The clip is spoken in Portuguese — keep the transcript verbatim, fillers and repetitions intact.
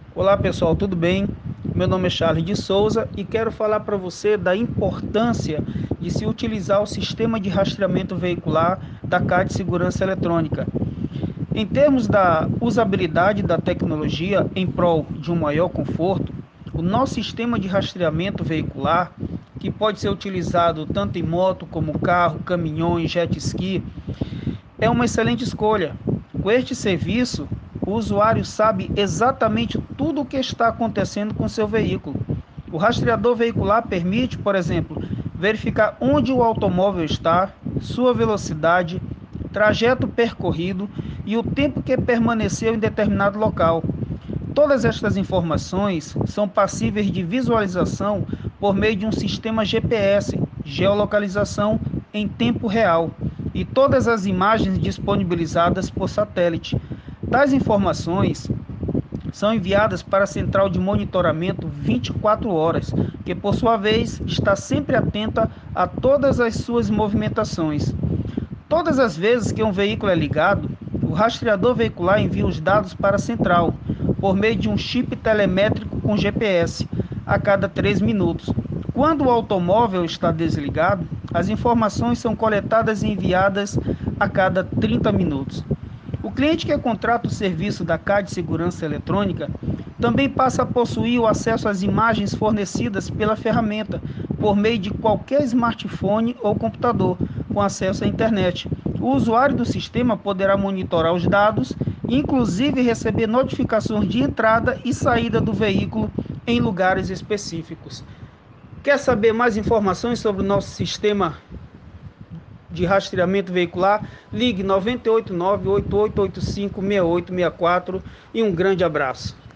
Olá pessoal, tudo bem? Meu nome é Charles de Souza e quero falar para você da importância de se utilizar o sistema de rastreamento veicular da CAT Segurança Eletrônica. Em termos da usabilidade da tecnologia em prol de um maior conforto, o nosso sistema de rastreamento veicular, que pode ser utilizado tanto em moto como carro, caminhões, jet ski, é uma excelente escolha. Com este serviço, o usuário sabe exatamente tudo o que está acontecendo com seu veículo. O rastreador veicular permite, por exemplo, verificar onde o automóvel está, sua velocidade, trajeto percorrido e o tempo que permaneceu em determinado local. Todas estas informações são passíveis de visualização por meio de um sistema G P S, geolocalização em tempo real, e todas as imagens disponibilizadas por satélite. Tais informações são enviadas para a central de monitoramento vinte e quatro horas, que por sua vez está sempre atenta a todas as suas movimentações. Todas as vezes que um veículo é ligado, o rastreador veicular envia os dados para a central, por meio de um chip telemétrico com G P S, a cada três minutos. Quando o automóvel está desligado, as informações são coletadas e enviadas a cada trinta minutos. O cliente que contrata o serviço da CAD Segurança Eletrônica também passa a possuir o acesso às imagens fornecidas pela ferramenta por meio de qualquer smartphone ou computador com acesso à internet. O usuário do sistema poderá monitorar os dados, inclusive receber notificações de entrada e saída do veículo em lugares específicos. Quer saber mais informações sobre o nosso sistema de rastreamento veicular? Ligue nove oito nove, oito oito oito cinco, seis oito seis quatro e um grande abraço.